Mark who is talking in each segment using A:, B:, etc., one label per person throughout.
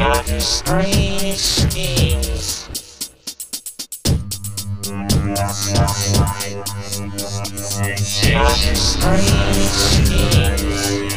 A: Your strange schemes. Your strange schemes.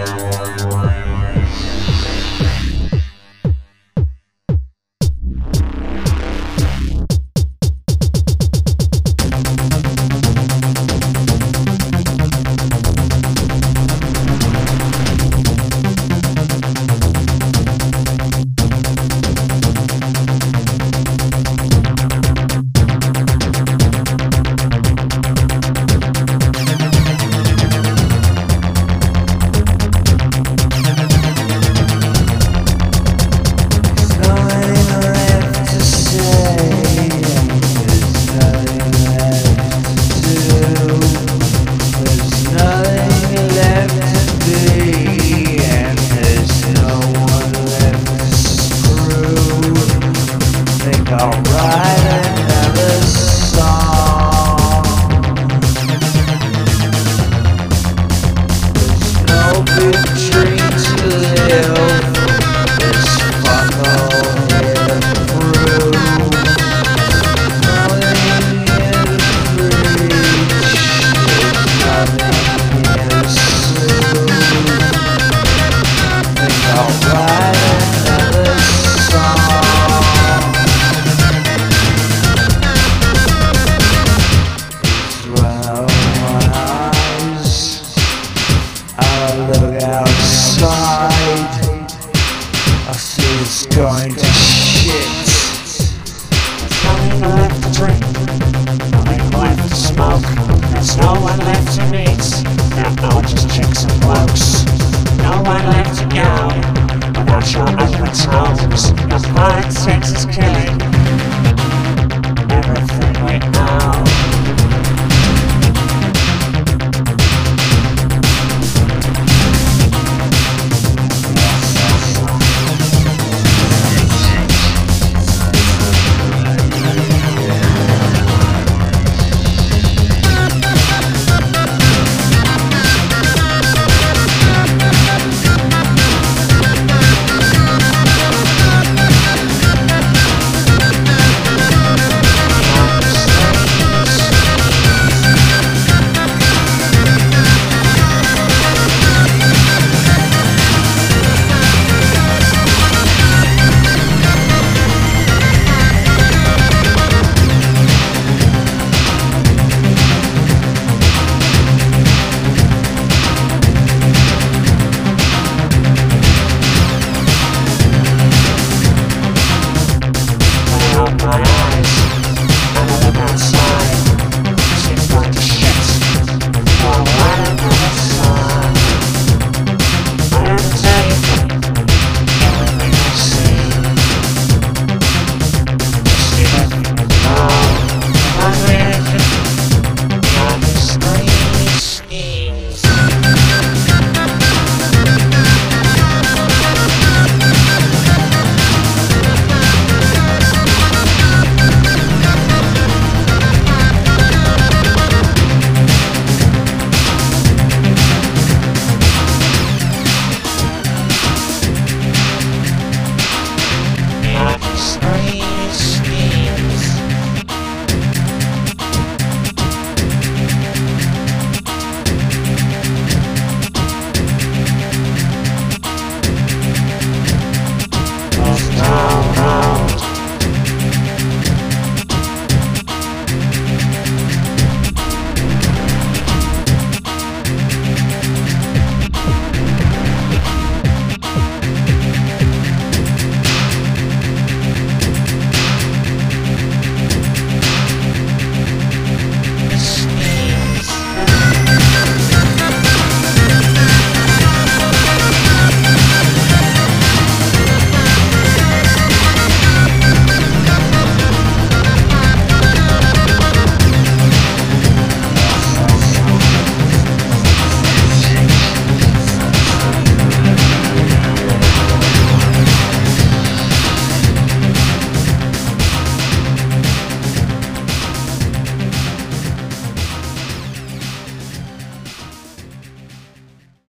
B: I'll write another song. There's no big dream to live. This fuck all hit through. Nothing is reach. Nothing is soon. Think I'll write another song. Look outside, I see it's going to shit.
A: There's nothing left to drink, nothing left to smoke. There's no one left to meet, now just chicks and blokes. No one left to go without your open toe.